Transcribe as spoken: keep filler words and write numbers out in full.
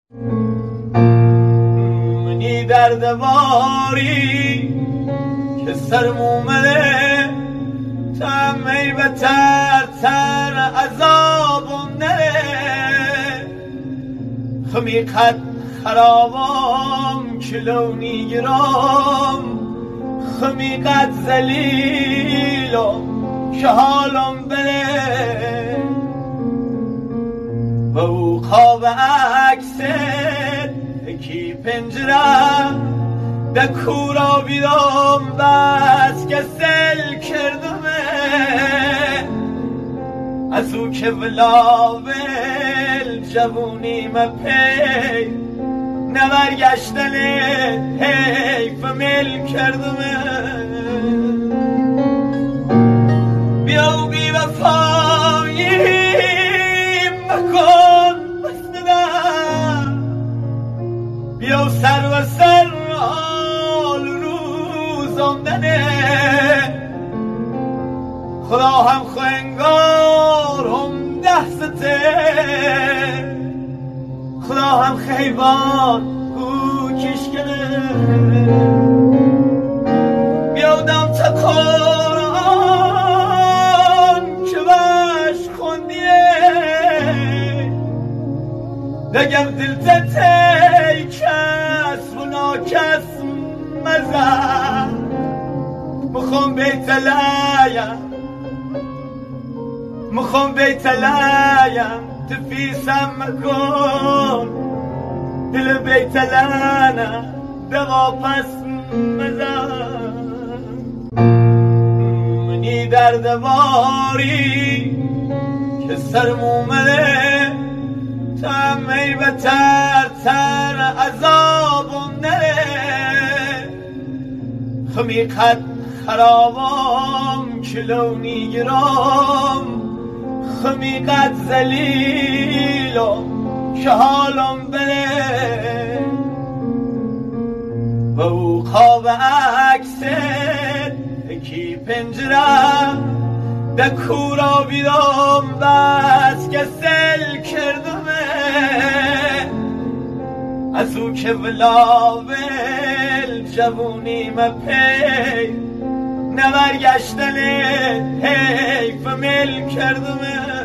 منی دردواری که سرم اومده تمی بتر تر عذابم نره خمی قد خرابم کلونی گرام خمی قد زلیلم که حالم بره و او خواب عکست اکی پنجره دکورا بیدم بس که سل کردمه از او که ولاول جوونی مپی نبرگشتن حیف مل کردمه بیا و بی وفایی مکن بستدم بیا و سر و سر حال روزم دنه خدا هم خوینگار هم ده سته خدا هم خیبان او کشکنه بیادم تا قرآن که بش خوندیه دگر دلت تی کس و ناکس مزن مخون بیت لایم مخون بیت لایم تفیسم مکن دل بیت لانه دوا پس مزن منی دردواری که سرم اومده تمی بتر تر عذابم نره خمی قد خرابم کلونی گرام خمی قد زلیلم که حالم بره و او خواب عکست اکی پنجره دکورا بیدم بس که سل کردمه از او که ولاول جوونی مپی نبرگشتن حیف مل کردمه